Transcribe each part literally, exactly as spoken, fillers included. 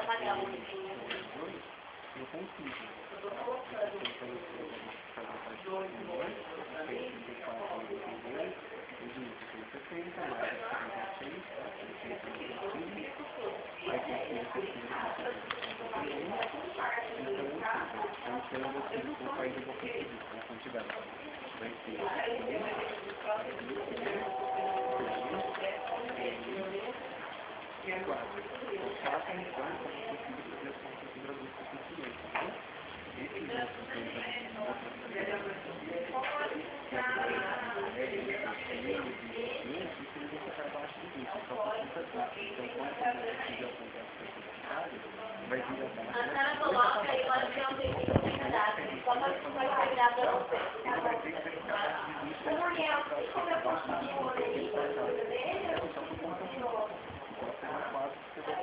eu consigo. Então, você não vai de boca de a quantidade. Vai ser e agora, eu faço a então como eu consigo fazer as contas do Brasil com conhecimento, né? Esse outro tempo, isso ele vai ficar abaixo do isso, só por conta disso. Então, quando você fizer a conta certificada, vai vir abaixo. A senhora coloca e pode ter um tempinho de verdade, só para você vai virar para você. Ele vai ter que ficar abaixo do isso, vai ficar abaixo do isso, vai ter que ficar abaixo do isso, só por conta disso. Então, você vai quase que você vai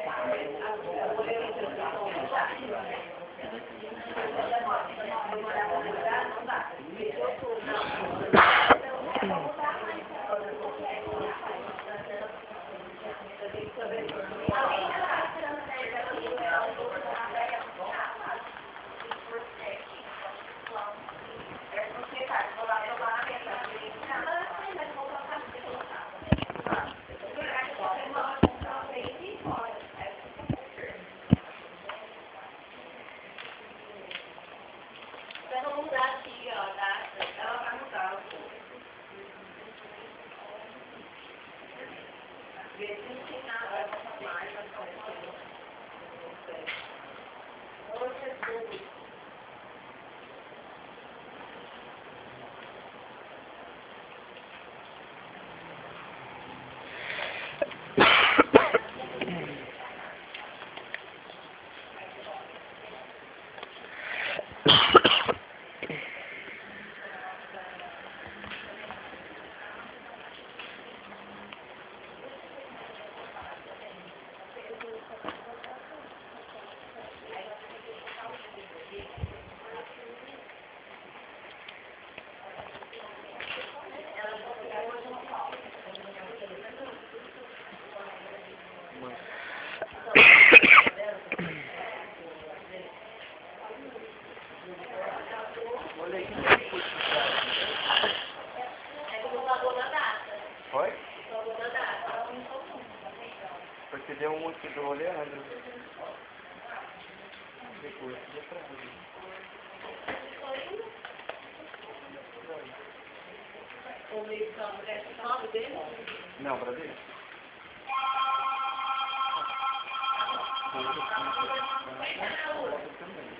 Oi? Porque deu um aqui do Leandro. Depois, deu pra ele. O meio campo é o nome dele? Não, pra dele? Também.